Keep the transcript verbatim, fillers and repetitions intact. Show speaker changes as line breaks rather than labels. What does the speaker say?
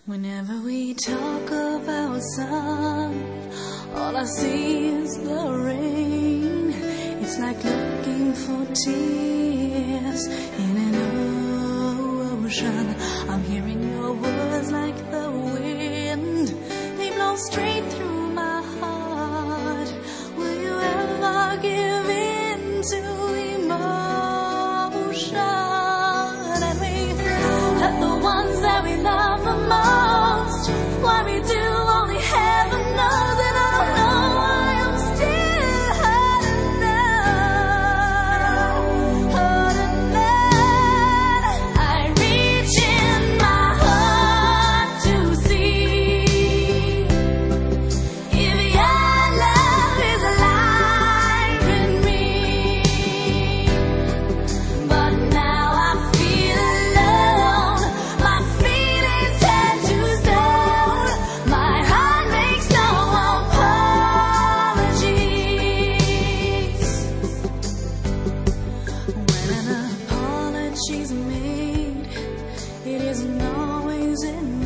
Whenever we talk about sun, all I see is the rain. It's like looking for tears in an ocean. I'm hearing your words like the wind. They blow straight through my heart. Will you ever give in to emotion? And we hurt the ones that we love the most. Why we do only heaven knows, and I don't know why I'm still hurting now, hurting now. I reach in my heart to see if your love is alive in me. But now I feel alone. My feelings turn to stone. My heart makes no apologies. When an apology's made, it isn't always enough.